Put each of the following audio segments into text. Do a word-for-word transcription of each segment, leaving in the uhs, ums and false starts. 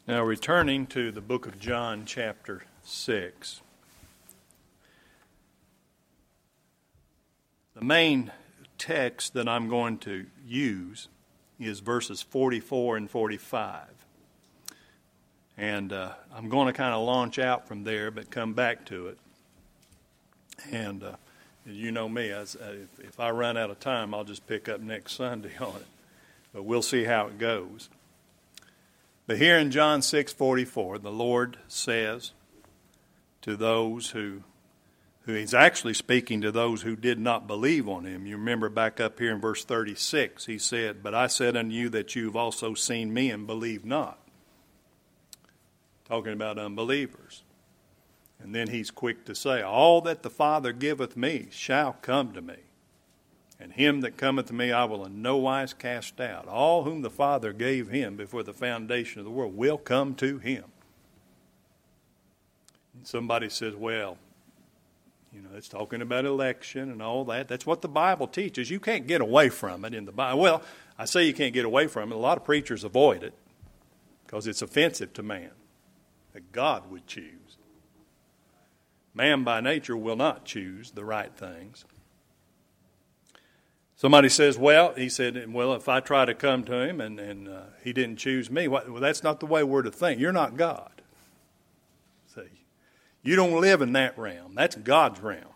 Now, returning to the book of John, chapter six. The main text that I'm going to use is verses forty-four and forty-five. And uh, I'm going to kind of launch out from there, but come back to it. And uh, you know me, as, uh, if, if I run out of time, I'll just pick up next Sunday on it. But we'll see how it goes. But here in John six forty-four, the Lord says to those who, who He's actually speaking to those who did not believe on Him. You remember back up here in verse thirty-six, He said, "But I said unto you that you've also seen me and believe not." Talking about unbelievers. And then He's quick to say, "All that the Father giveth me shall come to me. And him that cometh to me I will in no wise cast out. All whom the Father gave Him before the foundation of the world will come to Him." And somebody says, well, you know, it's talking about election and all that. That's what the Bible teaches. You can't get away from it in the Bible. Well, I say you can't get away from it. A lot of preachers avoid it because it's offensive to man that God would choose. Man by nature will not choose the right things. Somebody says, well, he said, well, if I try to come to Him and, and uh, He didn't choose me, well, that's not the way we're to think. You're not God. See, you don't live in that realm. That's God's realm.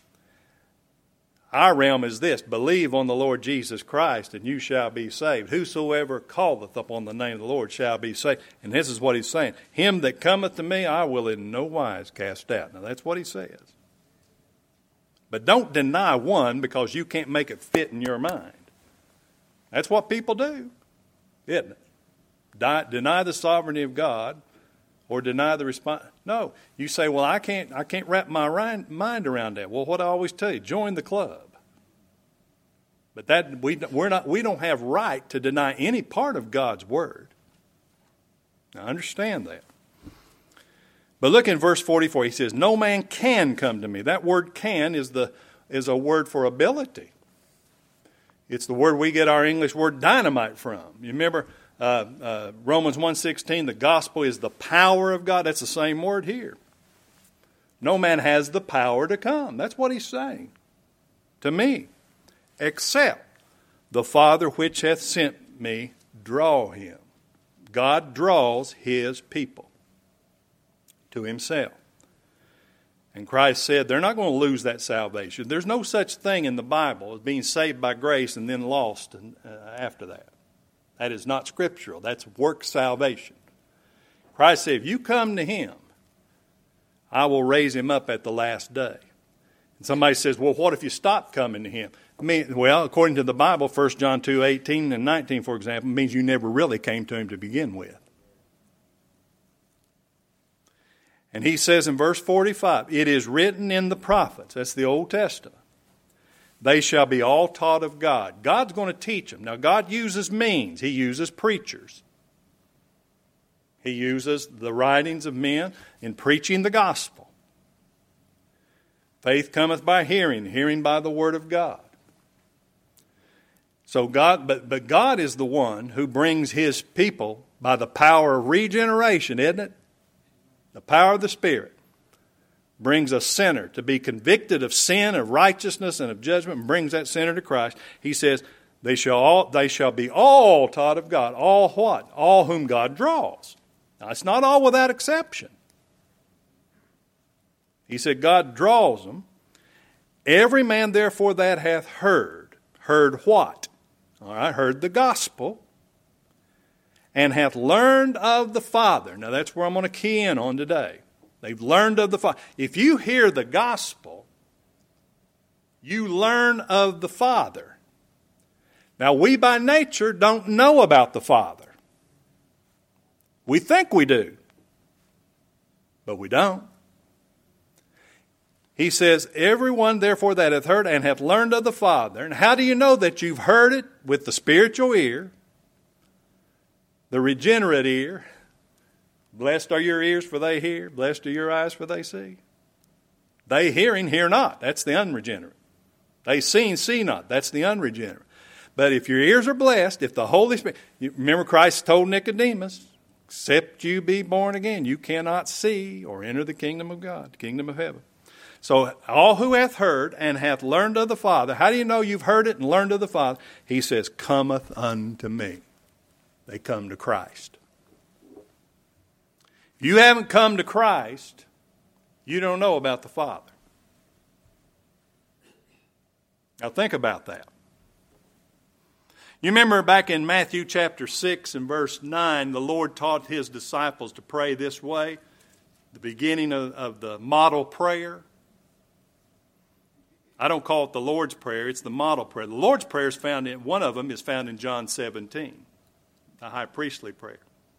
Our realm is this: believe on the Lord Jesus Christ and you shall be saved. Whosoever calleth upon the name of the Lord shall be saved. And this is what He's saying. Him that cometh to me I will in no wise cast out. Now that's what He says. But don't deny one because you can't make it fit in your mind. That's what people do, isn't it? Die, deny the sovereignty of God or deny the response. No, you say, well, I can't I can't wrap my mind around that. Well, what I always tell you, join the club. But that we we're not we don't have right to deny any part of God's word. Now understand that. But look in verse forty-four. He says, "No man can come to me." That word "can" is the is a word for ability. It's the word we get our English word dynamite from. You remember uh, uh, Romans one sixteen, the gospel is the power of God. That's the same word here. No man has the power to come. That's what He's saying to me. Except the Father which hath sent me draw him. God draws His people to Himself. And Christ said they're not going to lose that salvation. There's no such thing in the Bible as being saved by grace and then lost uh, after that. That is not scriptural. That's work salvation. Christ said, if you come to Him, I will raise him up at the last day. And somebody says, well, what if you stop coming to Him? I mean, well, according to the Bible, First John two eighteen and nineteen, for example, means you never really came to Him to begin with. And He says in verse forty-five, it is written in the prophets, that's the Old Testament, they shall be all taught of God. God's going to teach them. Now, God uses means. He uses preachers. He uses the writings of men in preaching the gospel. Faith cometh by hearing, hearing by the word of God. So God, but, but God is the one who brings His people by the power of regeneration, isn't it? The power of the Spirit brings a sinner to be convicted of sin, of righteousness, and of judgment, and brings that sinner to Christ. He says, they shall all, they shall be all taught of God. All what? All whom God draws. Now, it's not all without exception. He said God draws them. Every man therefore that hath heard. Heard what? All right, heard the gospel. And hath learned of the Father. Now that's where I'm going to key in on today. They've learned of the Father. If you hear the gospel, you learn of the Father. Now we by nature don't know about the Father. We think we do, but we don't. He says, everyone therefore that hath heard and hath learned of the Father. And how do you know that you've heard it? With the spiritual ear. The regenerate ear. Blessed are your ears for they hear. Blessed are your eyes for they see. They hearing, hear not. That's the unregenerate. They seeing, see not. That's the unregenerate. But if your ears are blessed, if the Holy Spirit... You remember Christ told Nicodemus, Except you be born again, you cannot see or enter the kingdom of God, the kingdom of heaven. So all who hath heard and hath learned of the Father, how do you know you've heard it and learned of the Father? He says, cometh unto me. They come to Christ. If you haven't come to Christ, you don't know about the Father. Now think about that. You remember back in Matthew chapter six and verse nine, the Lord taught his disciples to pray this way, the beginning of, of the model prayer. I don't call it the Lord's Prayer, it's the model prayer. The Lord's Prayer is found in, one of them is found in John seventeen, the high priestly prayer.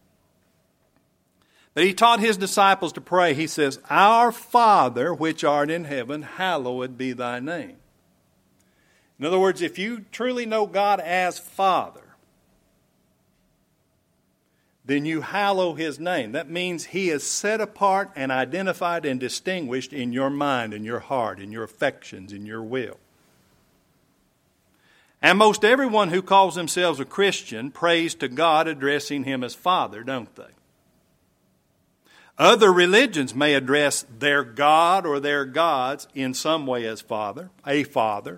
But he taught his disciples to pray. He says, Our Father which art in heaven, hallowed be thy name. In other words, if you truly know God as Father, then you hallow his name. That means he is set apart and identified and distinguished in your mind, in your heart, in your affections, in your will. And most everyone who calls themselves a Christian prays to God addressing him as Father, don't they? Other religions may address their God or their gods in some way as Father, a Father.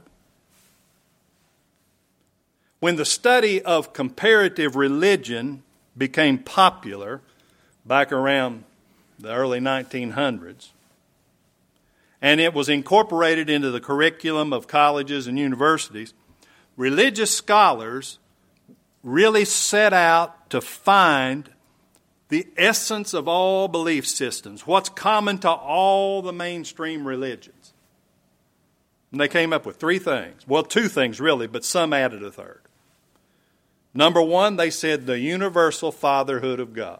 When the study of comparative religion became popular back around the early nineteen hundreds, and it was incorporated into the curriculum of colleges and universities, religious scholars really set out to find the essence of all belief systems, what's common to all the mainstream religions. And they came up with three things. Well, two things really, but some added a third. Number one, they said the universal fatherhood of God.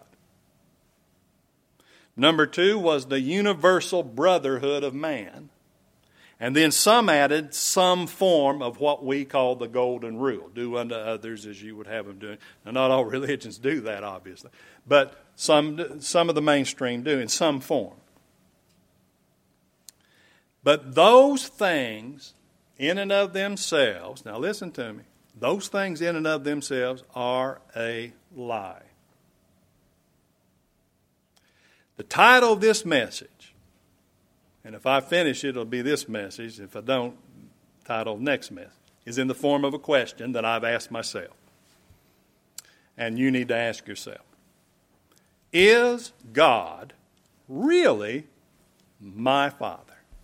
Number two was the universal brotherhood of man. And then some added some form of what we call the golden rule. Do unto others as you would have them do. Now, not all religions do that, obviously. But some, some of the mainstream do in some form. But those things in and of themselves, now listen to me, those things in and of themselves are a lie. The title of this message, and if I finish it, it'll be this message. If I don't, title next message, is in the form of a question that I've asked myself. And you need to ask yourself, is God really my Father?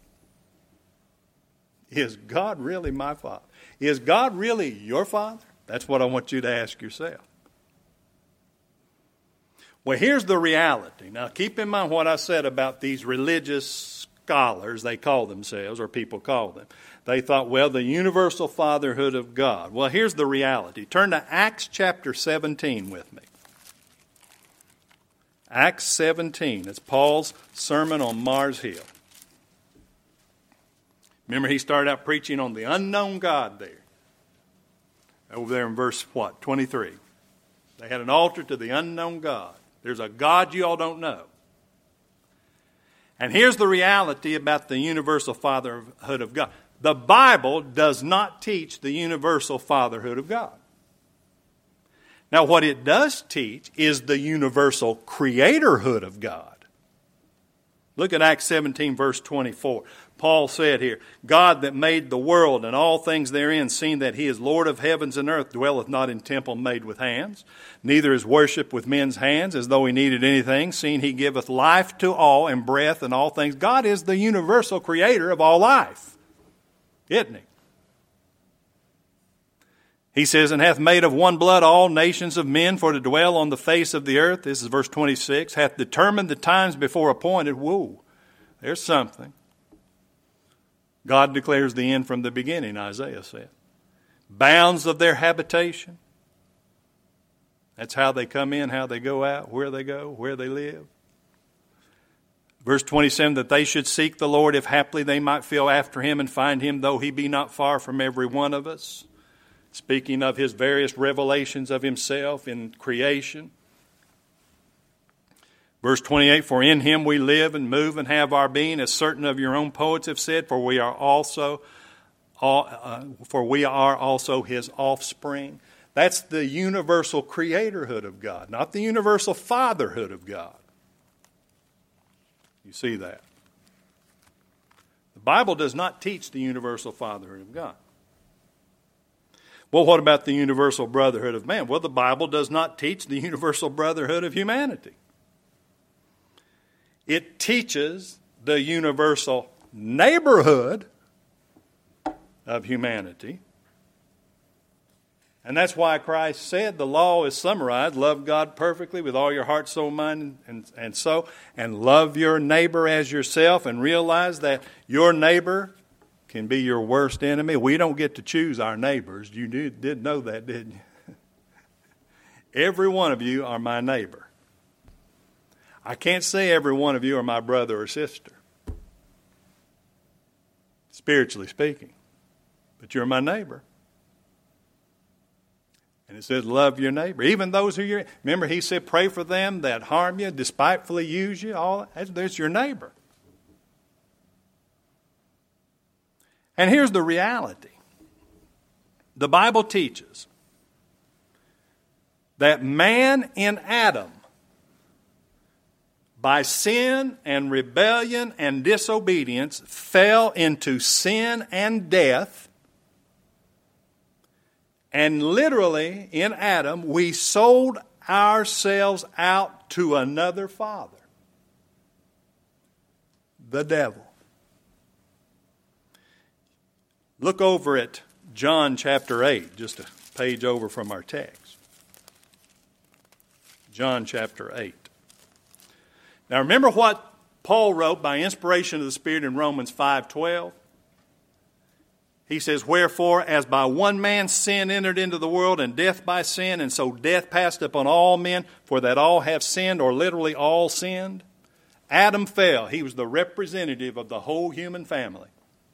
Is God really my Father? Is God really your Father? That's what I want you to ask yourself. Well, here's the reality. Now, keep in mind what I said about these religious scholars, they call themselves, or people call them. They thought, well, the universal fatherhood of God. Well, here's the reality. Turn to Acts chapter seventeen with me. Acts seventeen. It's Paul's sermon on Mars Hill. Remember, he started out preaching on the unknown God there. Over there in verse, what, twenty-three. They had an altar to the unknown God. There's a God you all don't know. And here's the reality about the universal fatherhood of God. The Bible does not teach the universal fatherhood of God. Now, what it does teach is the universal creatorhood of God. Look at Acts seventeen, verse twenty-four. Paul said here, God that made the world and all things therein, seeing that he is Lord of heavens and earth, dwelleth not in temple made with hands, neither is worshipped with men's hands, as though he needed anything, seeing he giveth life to all and breath and all things. God is the universal creator of all life, isn't he? He says, and hath made of one blood all nations of men for to dwell on the face of the earth. This is verse twenty-six. Hath determined the times before appointed. Whoa, there's something. God declares the end from the beginning, Isaiah said. Bounds of their habitation. That's how they come in, how they go out, where they go, where they live. Verse twenty-seven, that they should seek the Lord, if haply they might feel after him and find him, though he be not far from every one of us. Speaking of his various revelations of himself in creation. Verse twenty-eight, for in him we live and move and have our being, as certain of your own poets have said, for we are also, all, uh, for we are also his offspring. That's the universal creatorhood of God, not the universal fatherhood of God. You see that? The Bible does not teach the universal fatherhood of God. Well, what about the universal brotherhood of man? Well, the Bible does not teach the universal brotherhood of humanity. It teaches the universal neighborhood of humanity. And that's why Christ said the law is summarized: love God perfectly with all your heart, soul, mind, and, and soul, and love your neighbor as yourself, and realize that your neighbor can be your worst enemy. We don't get to choose our neighbors. You did, did know that, didn't you? Every one of you are my neighbor. I can't say every one of you are my brother or sister, spiritually speaking, but you're my neighbor. And it says, love your neighbor. Even those who you're, remember he said, pray for them that harm you, despitefully use you. All there's your neighbor. And here's the reality. The Bible teaches that man in Adam, by sin and rebellion and disobedience, fell into sin and death. And literally, in Adam, we sold ourselves out to another father, the devil. Look over at John chapter eight, just a page over from our text. John chapter eight. Now remember what Paul wrote by inspiration of the Spirit in Romans five twelve? He says, wherefore, as by one man sin entered into the world, and death by sin, and so death passed upon all men, for that all have sinned, or literally all sinned. Adam fell. He was the representative of the whole human family.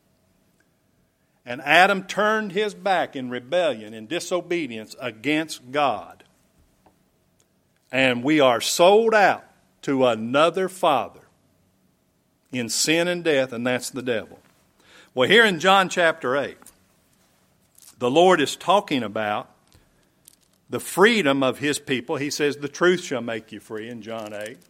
And Adam turned his back in rebellion, in disobedience against God. And we are sold out to another father in sin and death, and that's the devil. Well, here in John chapter eight, the Lord is talking about the freedom of His people. He says, the truth shall make you free in John eight.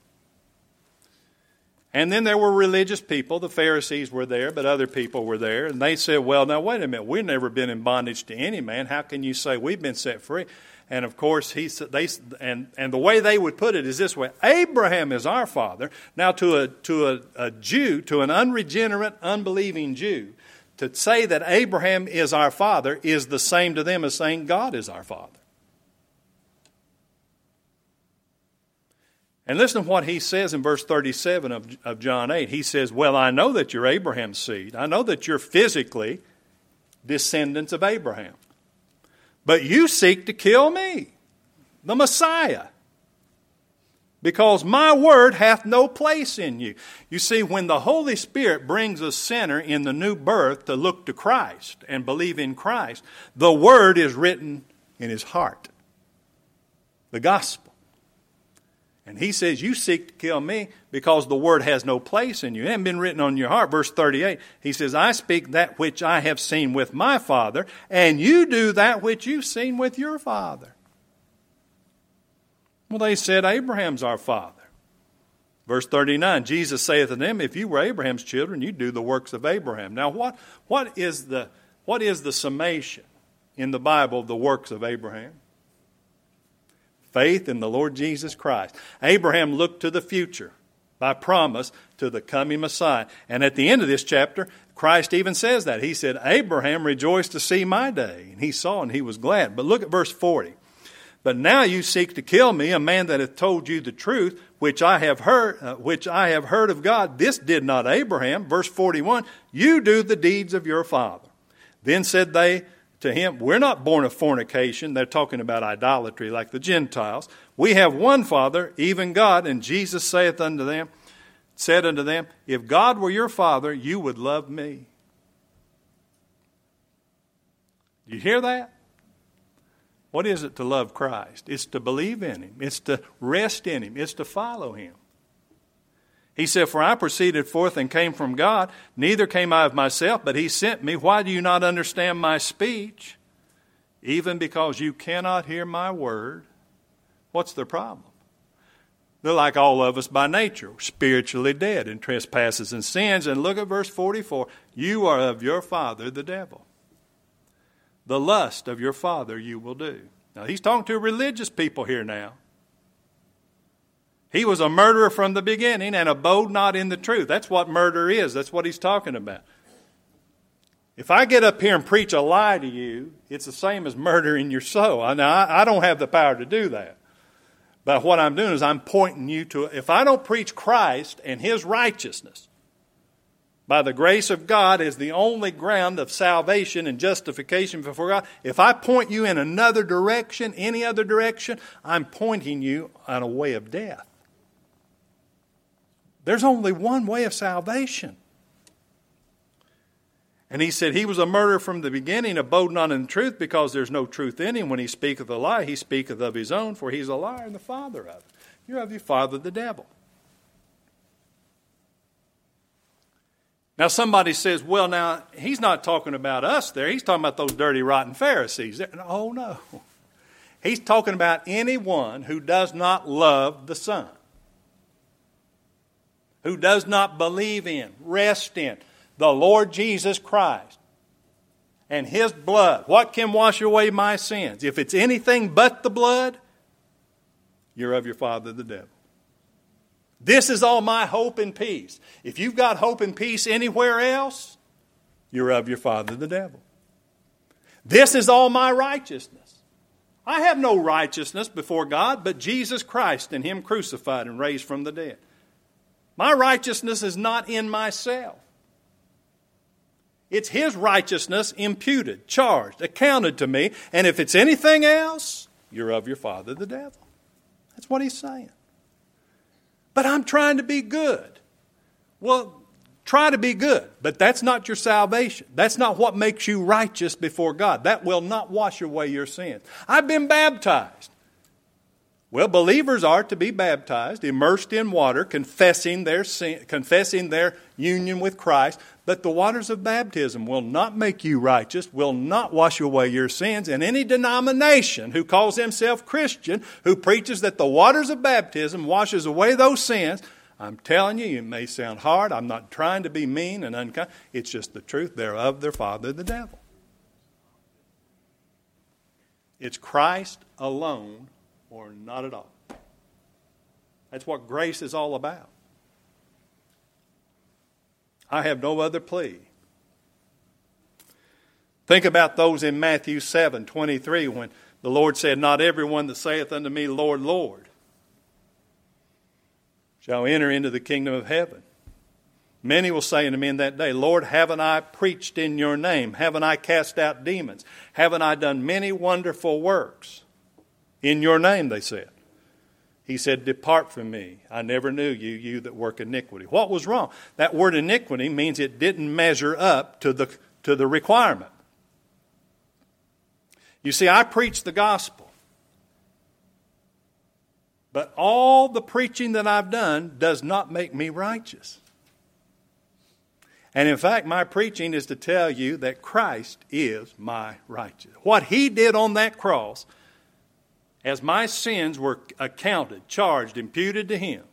And then there were religious people. The Pharisees were there, but other people were there. And they said, well, now wait a minute. We've never been in bondage to any man. How can you say we've been set free? And of course, he they and and the way they would put it is this way: Abraham is our father. Now, to a to a, a Jew, to an unregenerate, unbelieving Jew, to say that Abraham is our father is the same to them as saying God is our father. And listen to what he says in verse thirty-seven of, of John eight. He says, well, I know that you're Abraham's seed. I know that you're physically descendants of Abraham. But you seek to kill me, the Messiah, because my word hath no place in you. You see, when the Holy Spirit brings a sinner in the new birth to look to Christ and believe in Christ, the word is written in his heart, the gospel. And he says, you seek to kill me because the word has no place in you. It hasn't been written on your heart. Verse thirty-eight, he says, I speak that which I have seen with my Father, and you do that which you've seen with your father. Well, they said, Abraham's our father. Verse thirty-nine, Jesus saith to them, if you were Abraham's children, you'd do the works of Abraham. Now, what, what, is the, what is the summation in the Bible of the works of Abraham? Faith in the Lord Jesus Christ. Abraham looked to the future by promise to the coming Messiah. And at the end of this chapter, Christ even says that. He said, Abraham rejoiced to see my day. And he saw and he was glad. But look at verse forty. But now you seek to kill me, a man that hath told you the truth, which I have heard, uh, which I have heard of God. This did not Abraham. Verse forty-one, you do the deeds of your father. Then said they to him, we're not born of fornication. They're talking about idolatry like the Gentiles. We have one Father, even God. And Jesus saith unto them, said unto them, if God were your Father, you would love me. Do you hear that? What is it to love Christ? It's to believe in Him. It's to rest in Him. It's to follow Him. He said, for I proceeded forth and came from God, neither came I of myself, but He sent me. Why do you not understand my speech? even because you cannot hear my word. What's the problem? They're like all of us by nature, spiritually dead in trespasses and sins. And look at verse forty-four. You are of your father, the devil. The lust of your father you will do. Now, he's talking to religious people here now. He was a murderer from the beginning and abode not in the truth. That's what murder is. That's what he's talking about. If I get up here and preach a lie to you, it's the same as murdering your soul. Now, I don't have the power to do that. But what I'm doing is I'm pointing you to, if I don't preach Christ and His righteousness, by the grace of God as the only ground of salvation and justification before God, if I point you in another direction, any other direction, I'm pointing you on a way of death. There's only one way of salvation. And he said he was a murderer from the beginning, abode not in the truth, because there's no truth in him. When he speaketh a lie, he speaketh of his own, for he's a liar and the father of it. You're of your father, the devil. Now somebody says, well, now, he's not talking about us there. He's talking about those dirty, rotten Pharisees. Oh, no. He's talking about anyone who does not love the Son, who does not believe in, rest in the Lord Jesus Christ and His blood. What can wash away my sins? If it's anything but the blood, you're of your father, the devil. This is all my hope and peace. If you've got hope and peace anywhere else, you're of your father, the devil. This is all my righteousness. I have no righteousness before God but Jesus Christ and Him crucified and raised from the dead. My righteousness is not in myself. It's His righteousness imputed, charged, accounted to me. And if it's anything else, you're of your father, the devil. That's what he's saying. But I'm trying to be good. Well, try to be good, but that's not your salvation. That's not what makes you righteous before God. That will not wash away your sins. I've been baptized. Well, believers are to be baptized, immersed in water, confessing their sin, confessing their union with Christ. But the waters of baptism will not make you righteous, will not wash away your sins. And any denomination who calls himself Christian, who preaches that the waters of baptism washes away those sins, I'm telling you, it may sound hard. I'm not trying to be mean and unkind. It's just the truth. They're of their father, the devil. It's Christ alone or not at all. That's what grace is all about. I have no other plea. Think about those in Matthew seven twenty-three when the Lord said, not everyone that saith unto me, Lord, Lord, shall enter into the kingdom of heaven. Many will say unto me in that day, Lord, haven't I preached in your name? Haven't I cast out demons? Haven't I done many wonderful works? In your name, they said. He said, depart from me. I never knew you, you that work iniquity. What was wrong? That word iniquity means it didn't measure up to the, to the requirement. You see, I preach the gospel. But all the preaching that I've done does not make me righteous. And in fact, my preaching is to tell you that Christ is my righteousness. What He did on that cross, as my sins were accounted, charged, imputed to Him,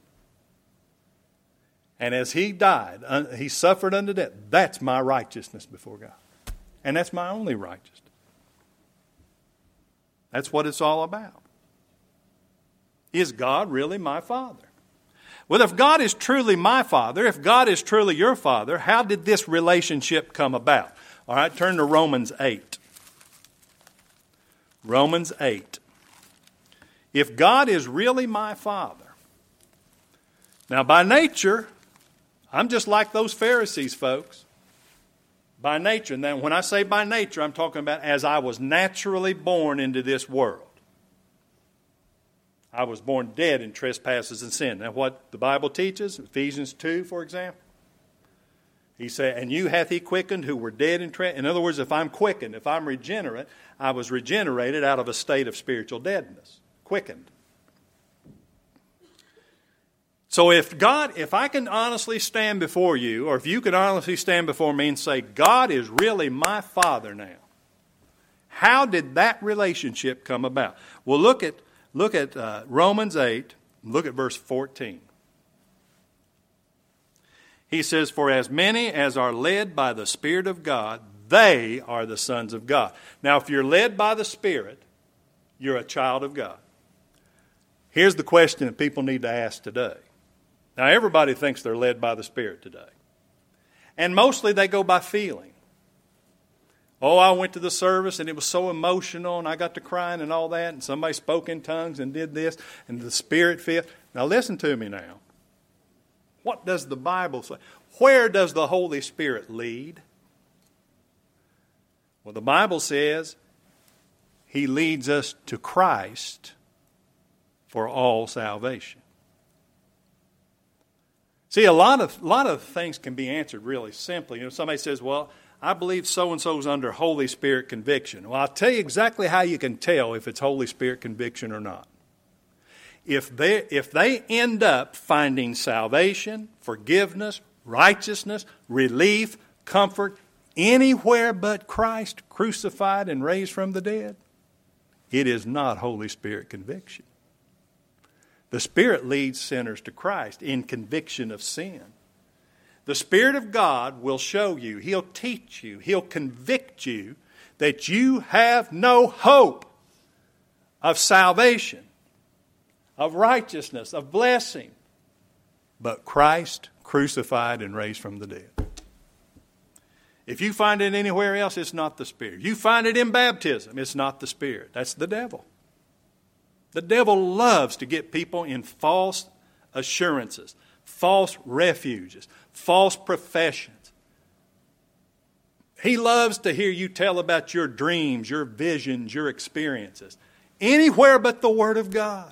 and as He died, He suffered unto death, that's my righteousness before God. And that's my only righteousness. That's what it's all about. Is God really my Father? Well, if God is truly my Father, if God is truly your Father, how did this relationship come about? All right, turn to Romans eight. Romans eight. If God is really my Father, now by nature, I'm just like those Pharisees, folks. By nature. And then when I say by nature, I'm talking about as I was naturally born into this world. I was born dead in trespasses and sin. Now what the Bible teaches, Ephesians two, for example. He said, and you hath He quickened who were dead in trespasses. In other words, if I'm quickened, if I'm regenerate, I was regenerated out of a state of spiritual deadness. Quickened. So if God, if I can honestly stand before you, or if you can honestly stand before me and say, God is really my Father now, How did that relationship come about? Well, look at, look at uh, Romans eight, look at verse fourteen. He says, for as many as are led by the Spirit of God, they are the sons of God. Now, if you're led by the Spirit, you're a child of God. Here's the question that people need to ask today. Now, everybody thinks they're led by the Spirit today. And mostly they go by feeling. Oh, I went to the service and it was so emotional and I got to crying and all that and somebody spoke in tongues and did this and the Spirit filled. Now, listen to me now. What does the Bible say? Where does the Holy Spirit lead? Well, the Bible says He leads us to Christ for all salvation. See, a lot of a lot of things can be answered really simply. You know, somebody says, well, I believe so-and-so's under Holy Spirit conviction. Well, I'll tell you exactly how you can tell if it's Holy Spirit conviction or not. If they, if they end up finding salvation, forgiveness, righteousness, relief, comfort, anywhere but Christ crucified and raised from the dead, it is not Holy Spirit conviction. The Spirit leads sinners to Christ in conviction of sin. The Spirit of God will show you, He'll teach you, He'll convict you that you have no hope of salvation, of righteousness, of blessing, but Christ crucified and raised from the dead. If you find it anywhere else, it's not the Spirit. You find it in baptism, it's not the Spirit. That's the devil. The devil loves to get people in false assurances, false refuges, false professions. He loves to hear you tell about your dreams, your visions, your experiences. Anywhere but the Word of God.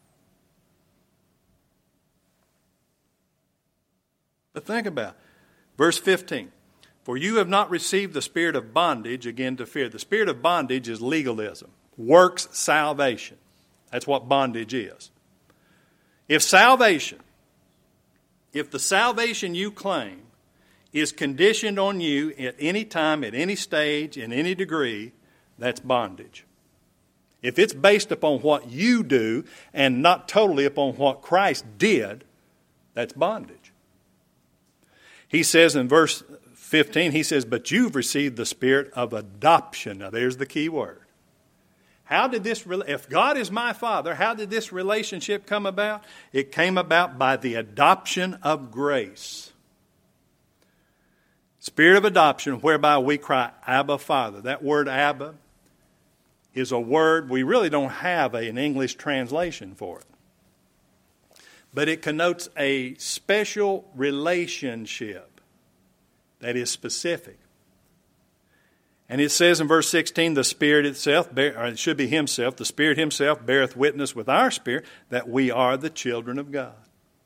But think about it. Verse fifteen. For you have not received the spirit of bondage, again to fear. The spirit of bondage is legalism. Works salvation. That's what bondage is. If salvation, if the salvation you claim is conditioned on you at any time, at any stage, in any degree, that's bondage. If it's based upon what you do and not totally upon what Christ did, that's bondage. He says in verse fifteen, he says, but you've received the spirit of adoption. Now there's the key word. How did this, if God is my Father, how did this relationship come about? It came about by the adoption of grace. Spirit of adoption, whereby we cry, Abba, Father. That word Abba is a word, we really don't have an English translation for it. But it connotes a special relationship that is specific. And it says in verse sixteen, the Spirit itself, or it should be Himself, the Spirit Himself beareth witness with our spirit that we are the children of God.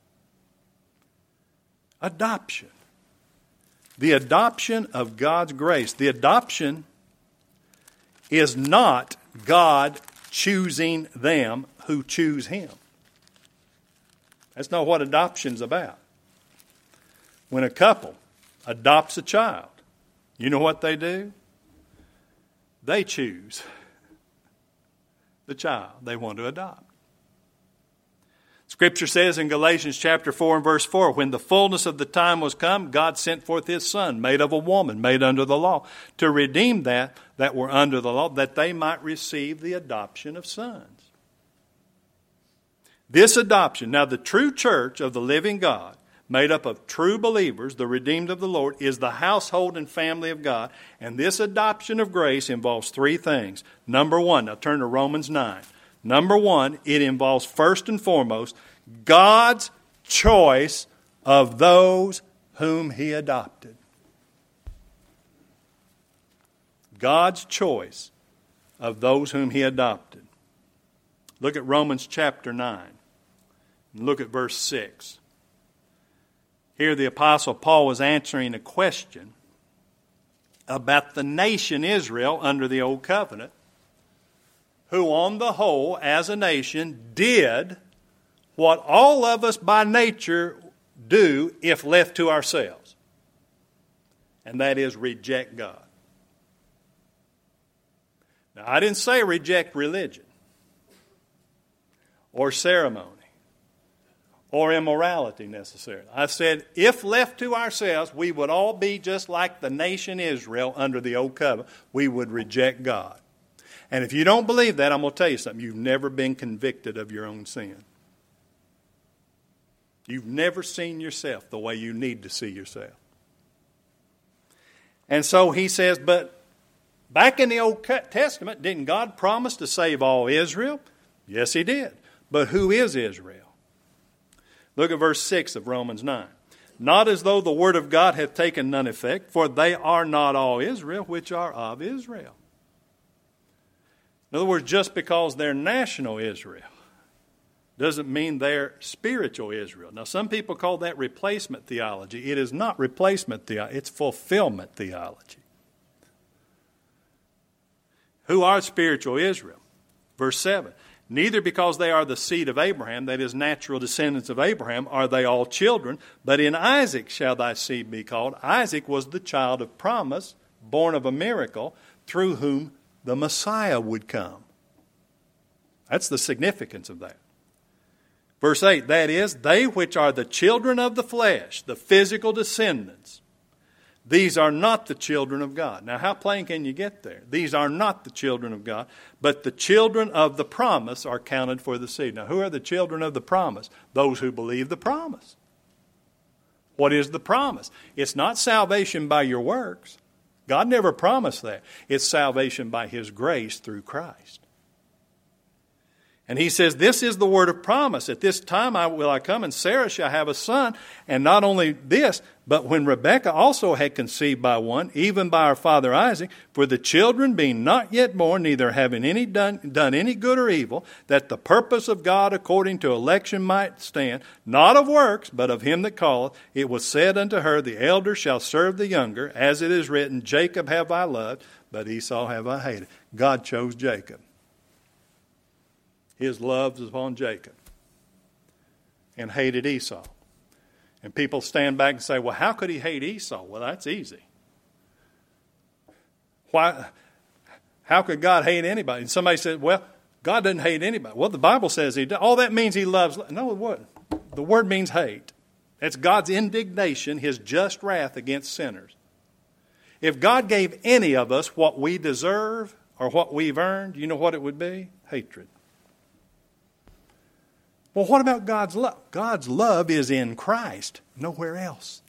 Adoption. The adoption of God's grace. The adoption is not God choosing them who choose Him. That's not what adoption's about. When a couple adopts a child, you know what they do? They choose the child they want to adopt. Scripture says in Galatians chapter four and verse four, when the fullness of the time was come, God sent forth His Son, made of a woman, made under the law, to redeem that that were under the law, that they might receive the adoption of sons. This adoption, now the true church of the living God, made up of true believers, the redeemed of the Lord, is the household and family of God. And this adoption of grace involves three things. Number one, now turn to Romans nine. Number one, it involves first and foremost God's choice of those whom He adopted. God's choice of those whom He adopted. Look at Romans chapter nine. And look at verse six. Here the Apostle Paul was answering a question about the nation Israel under the Old Covenant, who on the whole, as a nation, did what all of us by nature do if left to ourselves. And that is reject God. Now, I didn't say reject religion or ceremony or immorality necessarily. I said if left to ourselves, we would all be just like the nation Israel under the old covenant. We would reject God. And if you don't believe that, I'm going to tell you something. You've never been convicted of your own sin. You've never seen yourself the way you need to see yourself. And so he says, but back in the Old Testament, didn't God promise to save all Israel? Yes, he did. But who is Israel? Look at verse six of Romans nine. Not as though the word of God hath taken none effect, for they are not all Israel which are of Israel. In other words, just because they're national Israel doesn't mean they're spiritual Israel. Now, some people call that replacement theology. It is not replacement theology. It's fulfillment theology. Who are spiritual Israel? Verse seven. Neither because they are the seed of Abraham, that is, natural descendants of Abraham, are they all children, but in Isaac shall thy seed be called. Isaac was the child of promise, born of a miracle, through whom the Messiah would come. That's the significance of that. Verse eight, that is, they which are the children of the flesh, the physical descendants, these are not the children of God. Now, how plain can you get there? These are not the children of God, but the children of the promise are counted for the seed. Now, who are the children of the promise? Those who believe the promise. What is the promise? It's not salvation by your works. God never promised that. It's salvation by His grace through Christ. And he says, this is the word of promise. At this time I will I come, and Sarah shall have a son. And not only this, but when Rebekah also had conceived by one, even by our father Isaac, for the children being not yet born, neither having any done, done any good or evil, that the purpose of God according to election might stand, not of works, but of him that calleth, it was said unto her, the elder shall serve the younger, as it is written, Jacob have I loved, but Esau have I hated. God chose Jacob. His love was upon Jacob and hated Esau. And people stand back and say, well, how could he hate Esau? Well, that's easy. Why? How could God hate anybody? And somebody said, well, God doesn't hate anybody. Well, the Bible says he does. All that means he loves. No, what? The word means hate. That's God's indignation, his just wrath against sinners. If God gave any of us what we deserve or what we've earned, you know what it would be? Hatred. Well, what about God's love? God's love is in Christ, nowhere else.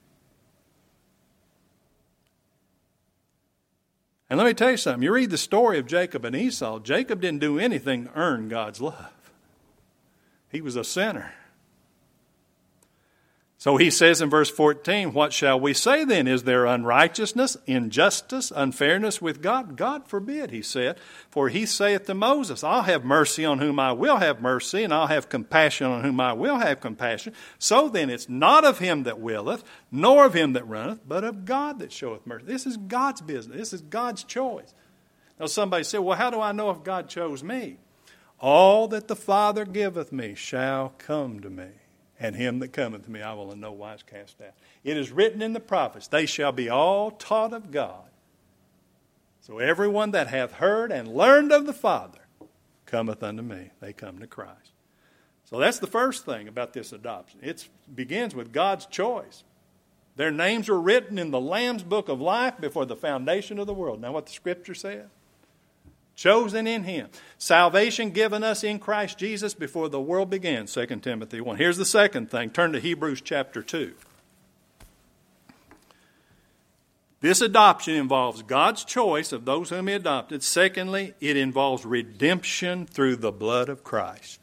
And let me tell you something. You read the story of Jacob and Esau. Jacob didn't do anything to earn God's love. He was a sinner. So he says in verse fourteen, what shall we say then? Is there unrighteousness, injustice, unfairness with God? God forbid, he said. For he saith to Moses, I'll have mercy on whom I will have mercy, and I'll have compassion on whom I will have compassion. So then it's not of him that willeth, nor of him that runneth, but of God that showeth mercy. This is God's business. This is God's choice. Now somebody said, well, how do I know if God chose me? All that the Father giveth me shall come to me. And him that cometh to me I will in no wise cast out. It is written in the prophets, they shall be all taught of God. So everyone that hath heard and learned of the Father cometh unto me. They come to Christ. So that's the first thing about this adoption. It begins with God's choice. Their names were written in the Lamb's book of life before the foundation of the world. Now what the Scripture says? Chosen in him. Salvation given us in Christ Jesus before the world began, Second Timothy one. Here's the second thing. Turn to Hebrews chapter two. This adoption involves God's choice of those whom he adopted. Secondly, it involves redemption through the blood of Christ.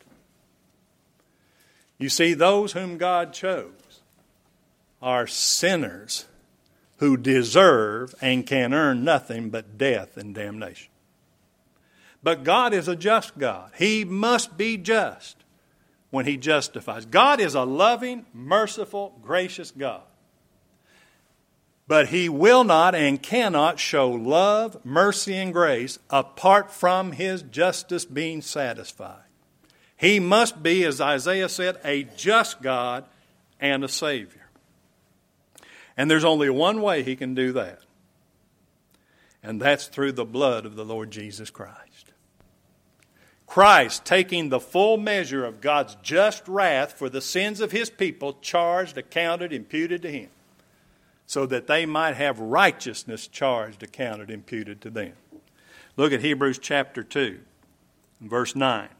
You see, those whom God chose are sinners who deserve and can earn nothing but death and damnation. But God is a just God. He must be just when he justifies. God is a loving, merciful, gracious God. But he will not and cannot show love, mercy, and grace apart from his justice being satisfied. He must be, as Isaiah said, a just God and a Savior. And there's only one way he can do that. And that's through the blood of the Lord Jesus Christ. Christ, taking the full measure of God's just wrath for the sins of his people, charged, accounted, imputed to him, so that they might have righteousness charged, accounted, imputed to them. Look at Hebrews chapter two, verse nine.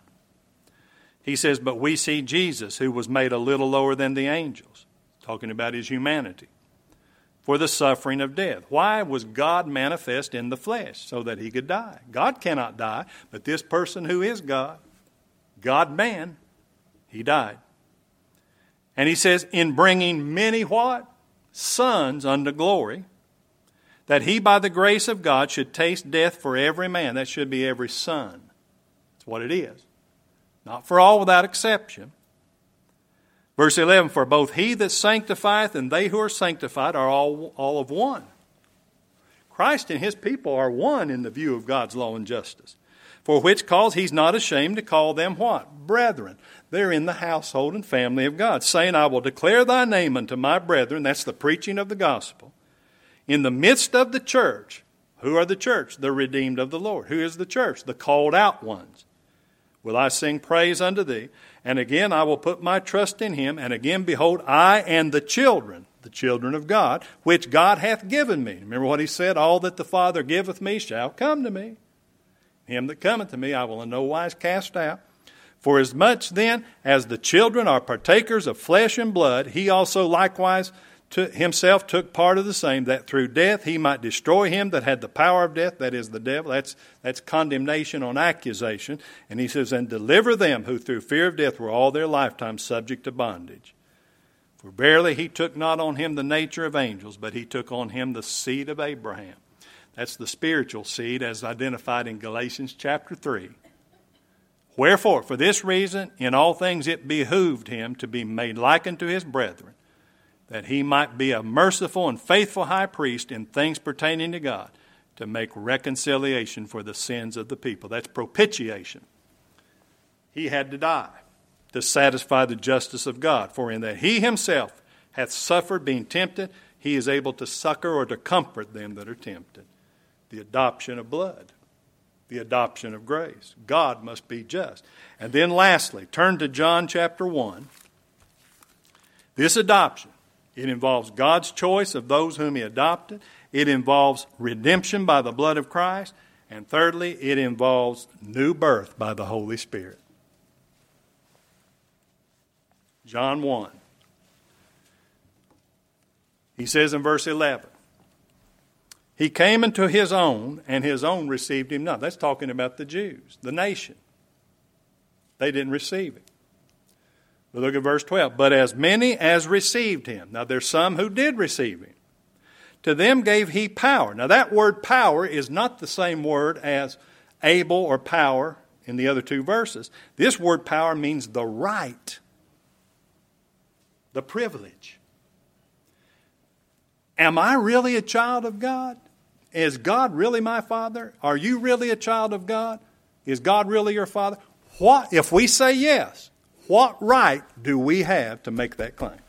He says, but we see Jesus, who was made a little lower than the angels, talking about his humanity, for the suffering of death. Why was God manifest in the flesh? So that he could die. God cannot die, but this person who is God, God-man, he died. And he says, in bringing many what? Sons unto glory, that he by the grace of God should taste death for every man. That should be every son. That's what it is. Not for all without exception. Verse eleven, for both he that sanctifieth and they who are sanctified are all, all of one. Christ and his people are one in the view of God's law and justice. For which cause he's not ashamed to call them what? Brethren. They're in the household and family of God, saying, I will declare thy name unto my brethren. That's the preaching of the gospel. In the midst of the church. Who are the church? The redeemed of the Lord. Who is the church? The called out ones. Will I sing praise unto thee? And again I will put my trust in him. And again, behold, I and the children, the children of God, which God hath given me. Remember what he said? All that the Father giveth me shall come to me. Him that cometh to me I will in no wise cast out. For as much then as the children are partakers of flesh and blood, he also likewise to himself took part of the same, that through death he might destroy him that had the power of death, that is the devil. That's, that's condemnation on accusation. And he says, and deliver them who through fear of death were all their lifetime subject to bondage. For verily he took not on him the nature of angels, but he took on him the seed of Abraham. That's the spiritual seed as identified in Galatians chapter three. Wherefore, for this reason, in all things it behooved him to be made like unto his brethren, that he might be a merciful and faithful high priest in things pertaining to God, to make reconciliation for the sins of the people. That's propitiation. He had to die to satisfy the justice of God. For in that he himself hath suffered being tempted, he is able to succor or to comfort them that are tempted. The adoption of blood. The adoption of grace. God must be just. And then lastly, turn to John chapter one. This adoption, it involves God's choice of those whom he adopted. It involves redemption by the blood of Christ. And thirdly, it involves new birth by the Holy Spirit. John one. He says in verse eleven, he came into his own, and his own received him not. That's talking about the Jews, the nation. They didn't receive him. But look at verse twelve. But as many as received him. Now there's some who did receive him. To them gave he power. Now that word power is not the same word as able or power in the other two verses. This word power means the right, the privilege. Am I really a child of God? Is God really my Father? Are you really a child of God? Is God really your Father? What if we say yes? What right do we have to make that claim?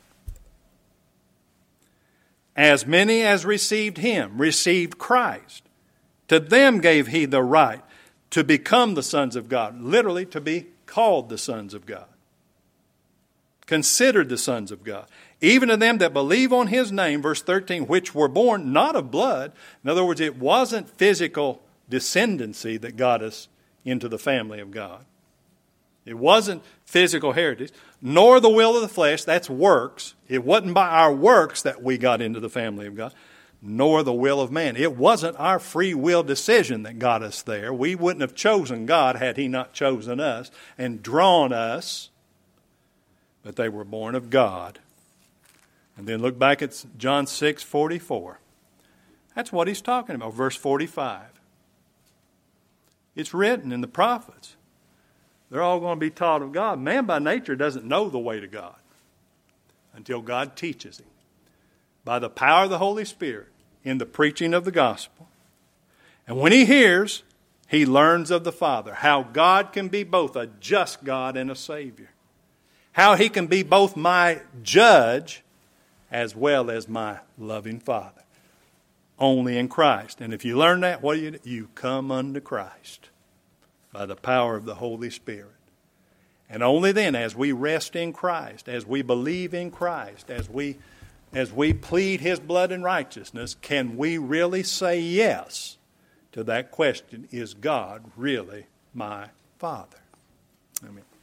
As many as received him, received Christ. To them gave he the right to become the sons of God. Literally, to be called the sons of God. Considered the sons of God. Even to them that believe on his name, verse thirteen, which were born not of blood. In other words, it wasn't physical descendancy that got us into the family of God. It wasn't physical heritage, nor the will of the flesh, that's works. It wasn't by our works that we got into the family of God, nor the will of man. It wasn't our free will decision that got us there. We wouldn't have chosen God had he not chosen us and drawn us, but they were born of God. And then look back at John six forty-four. That's what he's talking about, verse forty-five. It's written in the prophets. They're all going to be taught of God. Man by nature doesn't know the way to God until God teaches him. By the power of the Holy Spirit in the preaching of the gospel. And when he hears, he learns of the Father. How God can be both a just God and a Savior. How he can be both my judge as well as my loving Father. Only in Christ. And if you learn that, what do you do? You come unto Christ. by the power of the Holy Spirit. And only then, as we rest in Christ, as we believe in Christ, as we as we plead His blood and righteousness, can we really say yes to that question, is God really my Father? Amen.